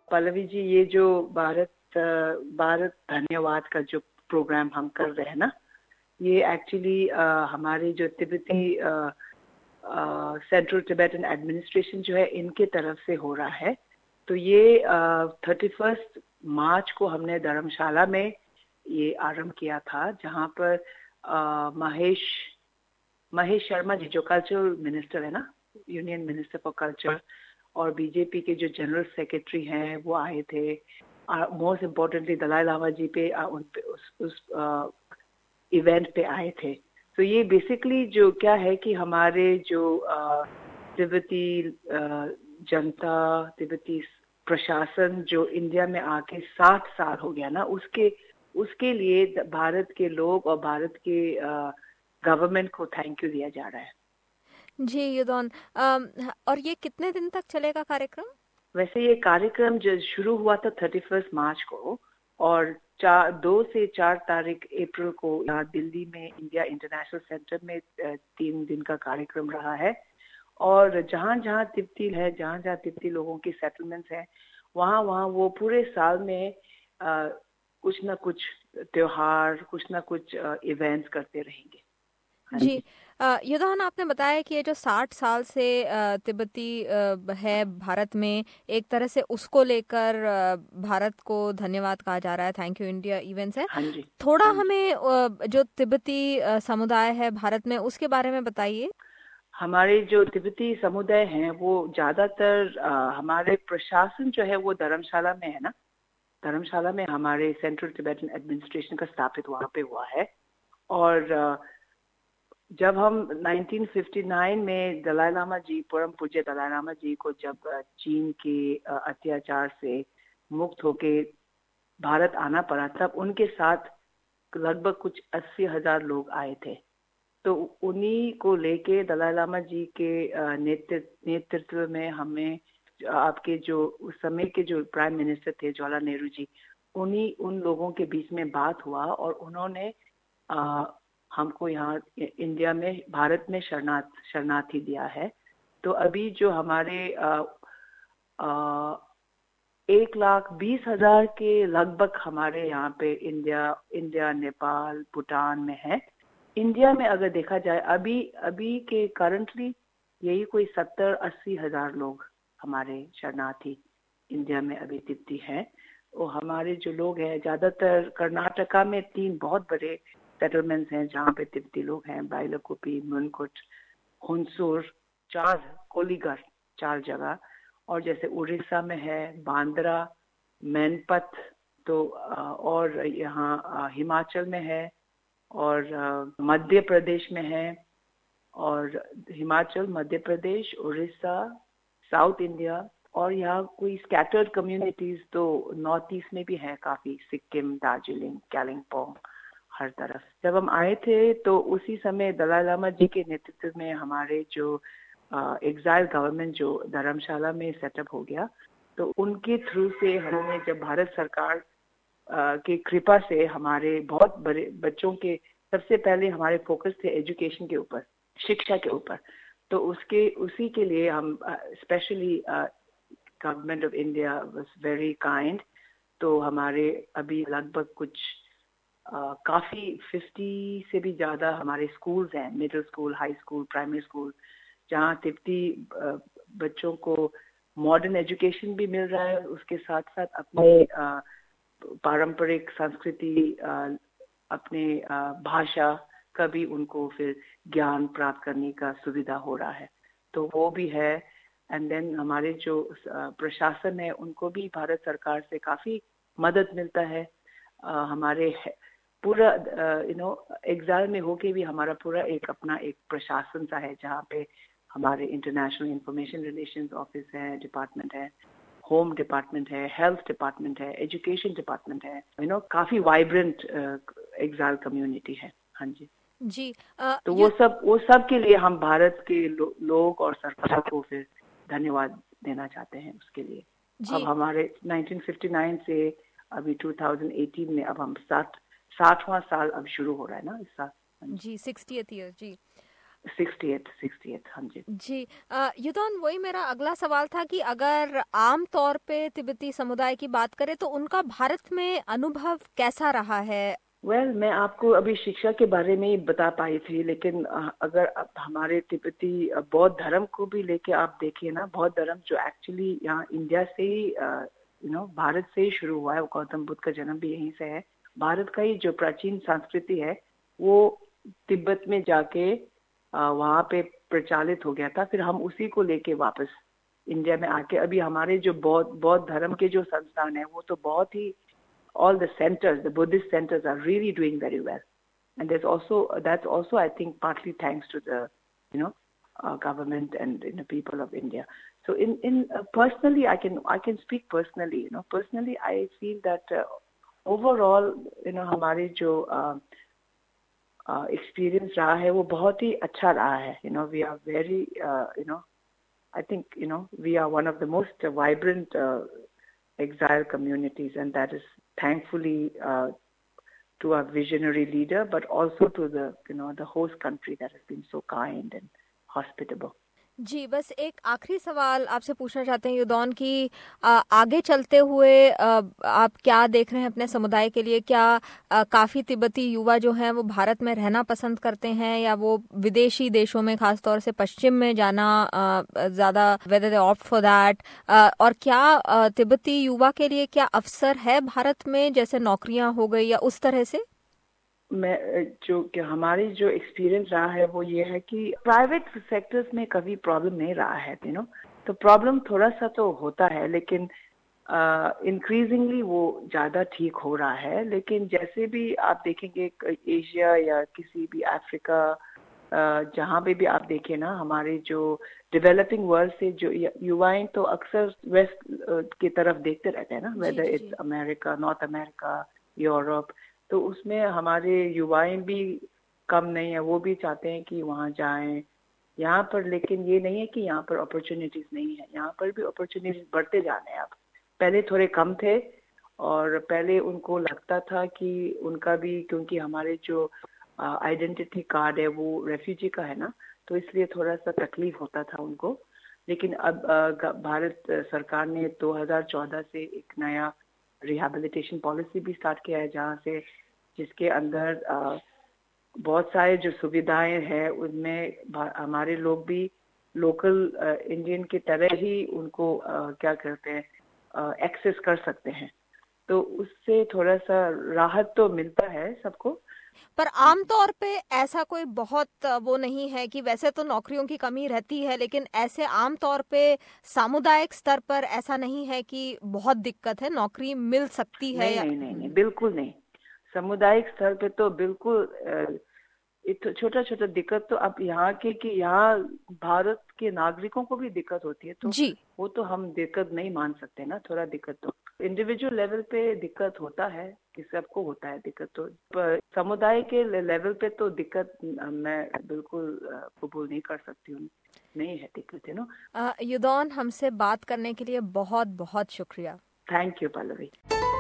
पल्लवी जी, ये जो भारत धन्यवाद का जो प्रोग्राम हम कर रहे हैं ना, ये एक्चुअली हमारे जो तिब्बती सेंट्रल टिबेटन एडमिनिस्ट्रेशन जो है, इनके तरफ से हो रहा है। तो ये 31 मार्च को हमने धर्मशाला में ये आरंभ किया था, जहाँ पर महेश शर्मा जी जो कल्चरल मिनिस्टर है ना, यूनियन मिनिस्टर फॉर कल्चर, और बीजेपी के जो जनरल सेक्रेटरी हैं वो आए थे। मोस्ट इम्पोर्टेंटली दलाई लामा जी पे उस इवेंट पे आए थे। तो ये बेसिकली जो क्या है कि हमारे जो तिब्बती जनता, तिब्बती प्रशासन जो इंडिया में आके 60 साल हो गया ना, उसके लिए भारत के लोग और भारत के गवर्नमेंट को थैंक यू दिया जा रहा है। जी युदौन, और ये कितने दिन तक चलेगा कार्यक्रम? वैसे ये कार्यक्रम जो शुरू हुआ था 31 मार्च को, और 2 से 4 तारीख अप्रैल को यहाँ दिल्ली में इंडिया इंटरनेशनल सेंटर में 3 दिन का कार्यक्रम रहा है। और जहाँ जहाँ तिब्बती है, जहाँ जहाँ तिब्बती लोगों की सेटलमेंट्स हैं, वहाँ वहाँ वो पूरे साल में कुछ ना कुछ त्योहार, कुछ ना कुछ इवेंट्स करते रहेंगे। जी, युदौन, आपने बताया कि ये जो 60 साल से तिब्बती है भारत में, एक तरह से उसको लेकर भारत को धन्यवाद कहा जा रहा है, थैंक यू इंडिया इवेंट्स है। हाँ जी। थोड़ा हाँ जी। हमें जो तिब्बती समुदाय है भारत में, उसके बारे में बताइए। हमारे जो तिब्बती समुदाय हैं वो ज्यादातर हमारे प्रशासन जो है वो धर्मशाला में है ना। धर्मशाला में हमारे सेंट्रल टिबेटन एडमिनिस्ट्रेशन का स्थापित वहाँ पे हुआ है। और जब हम 1959 में दलाई लामा जी, परम पूज्य दलाई लामा जी को जब चीन के अत्याचार से मुक्त होके भारत आना पड़ा, तब उनके साथ लगभग कुछ 80,000 लोग आए थे। तो उन्हीं को लेके दलाई लामा जी के नेतृत्व में हमें आपके जो उस समय के जो प्राइम मिनिस्टर थे जवाहरलाल नेहरू जी, उन लोगों के बीच में बात हुआ और उन्होंने हमको यहाँ इंडिया में, भारत में शरणार्थी दिया है। तो अभी जो हमारे 1,20,000 के लगभग हमारे यहाँ पे इंडिया, नेपाल, भूटान में है। इंडिया में अगर देखा जाए अभी के करंटली यही कोई 70-80 हजार लोग हमारे शरणार्थी इंडिया में अभी तिब्बती हैं। और हमारे जो लोग हैं ज्यादातर कर्नाटका में 3 बहुत बड़े सेटलमेंट्स हैं जहाँ पे तिब्बती लोग हैं, बाइलकुप्पी, मुनकुट, हुनसूर, 4 कोलीघर, 4 जगह। और जैसे उड़ीसा में है बांद्रा, मैनपत, तो और यहाँ हिमाचल में है, और मध्य प्रदेश में है, और हिमाचल, मध्य प्रदेश, उड़ीसा, साउथ इंडिया, और यहाँ कोई स्कैटर्ड कम्युनिटीज तो नॉर्थ ईस्ट में भी है काफी, सिक्किम, दार्जिलिंग, कालिम्पोंग, हर तरफ। जब हम आए थे तो उसी समय दलाई लामा जी के नेतृत्व में हमारे जो एग्जाइल गवर्नमेंट जो धर्मशाला में सेटअप हो गया, तो उनके थ्रू से हमने, जब भारत सरकार की कृपा से हमारे बहुत बड़े बच्चों के, सबसे पहले हमारे फोकस थे एजुकेशन के ऊपर, शिक्षा के ऊपर। तो उसी के लिए हम specially government of India was very kind. तो हमारे अभी लगभग कुछ काफी 50 से भी ज्यादा हमारे स्कूल्स हैं, middle school, high school, primary school, जहाँ तिब्बती बच्चों को मॉडर्न एजुकेशन भी मिल रहा है, उसके साथ साथ अपने पारंपरिक संस्कृति, अपने भाषा का भी उनको फिर ज्ञान प्राप्त करने का सुविधा हो रहा है। तो वो भी है। एंड देन हमारे जो प्रशासन है उनको भी भारत सरकार से काफी मदद मिलता है। हमारे पूरा एग्जाम में होके भी हमारा पूरा अपना एक प्रशासन सा है, जहाँ पे हमारे इंटरनेशनल इंफॉर्मेशन रिलेशंस ऑफिस है, डिपार्टमेंट है, होम डिपार्टमेंट है, हेल्थ डिपार्टमेंट है, एजुकेशन डिपार्टमेंट है, काफी वाइब्रेंट एग्जाइल कम्युनिटी है। हाँ जी। जी, तो वो सब के लिए हम भारत के लोग और सरकार को फिर धन्यवाद देना चाहते हैं उसके लिए। अब हमारे 1959 से अभी 2018 में अब हम 60वां साल अब शुरू हो रहा है ना इस साल। जी, 60th ईयर। जी, 68 हाँ जी। जी युदौन, वही मेरा अगला सवाल था कि अगर आम तौर पे तिब्बती समुदाय की बात करें तो उनका भारत में अनुभव कैसा रहा है? मैं आपको अभी शिक्षा के बारे में ही बता पाई थी, लेकिन अगर आप हमारे तिब्बती बौद्ध धर्म को भी लेके आप देखिए ना, बौद्ध धर्म जो एक्चुअली यहाँ इंडिया से ही भारत से ही शुरू हुआ है, वो गौतम बुद्ध का जन्म भी यहीं से है। भारत का ही जो प्राचीन संस्कृति है वो तिब्बत में जाके वहाँ पे प्रचालित हो गया था, फिर हम उसी को लेके वापस इंडिया में आके अभी हमारे जो बौद्ध धर्म के जो संस्थान है वो तो बहुत ही all the centers, the Buddhist centers are really doing very well. And that's also, I think, partly thanks to the, government and people of India. So personally, I can speak personally, personally, I feel that overall, हमारे जो experience रहा है वो बहुत ही अच्छा रहा है. We are very, I think, we are one of the most vibrant exile communities, and that is thankfully to our visionary leader, but also to the host country that has been so kind and hospitable. जी, बस एक आखिरी सवाल आपसे पूछना चाहते हैं युदौन कि आगे चलते हुए आप क्या देख रहे हैं अपने समुदाय के लिए? क्या काफी तिब्बती युवा जो हैं वो भारत में रहना पसंद करते हैं या वो विदेशी देशों में, खासतौर से पश्चिम में जाना ज्यादा, whether they opt for that, और क्या तिब्बती युवा के लिए क्या अवसर है भारत में, जैसे नौकरियां हो गई या उस तरह से? हमारी जो एक्सपीरियंस रहा है वो ये है कि प्राइवेट सेक्टर्स में कभी प्रॉब्लम नहीं रहा है, तो प्रॉब्लम थोड़ा सा तो होता है, लेकिन इंक्रीजिंगली वो ज्यादा ठीक हो रहा है। लेकिन जैसे भी आप देखेंगे एशिया या किसी भी अफ्रीका, जहाँ पे भी आप देखें ना, हमारे जो डेवलपिंग वर्ल्ड से जो युवाएं तो अक्सर वेस्ट की तरफ देखते रहते हैं ना, whether it's America, north America, Europe, तो उसमें हमारे युवाएं भी कम नहीं है, वो भी चाहते हैं कि वहाँ जाएं यहाँ पर। लेकिन ये नहीं है कि यहाँ पर अपॉर्चुनिटीज नहीं है, यहाँ पर भी अपॉर्चुनिटीज बढ़ते जा रहे हैं। अब पहले थोड़े कम थे और पहले उनको लगता था कि उनका भी, क्योंकि हमारे जो आइडेंटिटी कार्ड है वो रेफ्यूजी का है ना, तो इसलिए थोड़ा सा तकलीफ होता था उनको। लेकिन अब भारत सरकार ने 2014 से एक नया रिहैबिलिटेशन पॉलिसी भी स्टार्ट किया है, जहाँ से जिसके अंदर बहुत सारे जो सुविधाएं हैं उनमें हमारे लोग भी लोकल इंडियन की तरह ही उनको क्या करते हैं, एक्सेस कर सकते हैं। तो उससे थोड़ा सा राहत तो मिलता है सबको। पर आमतौर पे ऐसा कोई बहुत वो नहीं है कि वैसे तो नौकरियों की कमी रहती है, लेकिन ऐसे आमतौर पे सामुदायिक स्तर पर ऐसा नहीं है कि बहुत दिक्कत है, नौकरी मिल सकती है? नहीं, बिल्कुल नहीं। सामुदायिक स्तर पे तो बिल्कुल छोटा छोटा दिक्कत तो अब यहाँ के कि यहाँ भारत के नागरिकों को भी दिक्कत होती है, तो वो तो हम दिक्कत नहीं मान सकते ना। थोड़ा दिक्कत तो इंडिविजुअल लेवल पे दिक्कत होता है, कि सबको होता है दिक्कत, तो समुदाय के लेवल पे तो दिक्कत मैं बिल्कुल कबूल नहीं कर सकती हूँ, नहीं है दिक्कत, युदौन, हमसे बात करने के लिए बहुत बहुत शुक्रिया। Thank you Pallavi.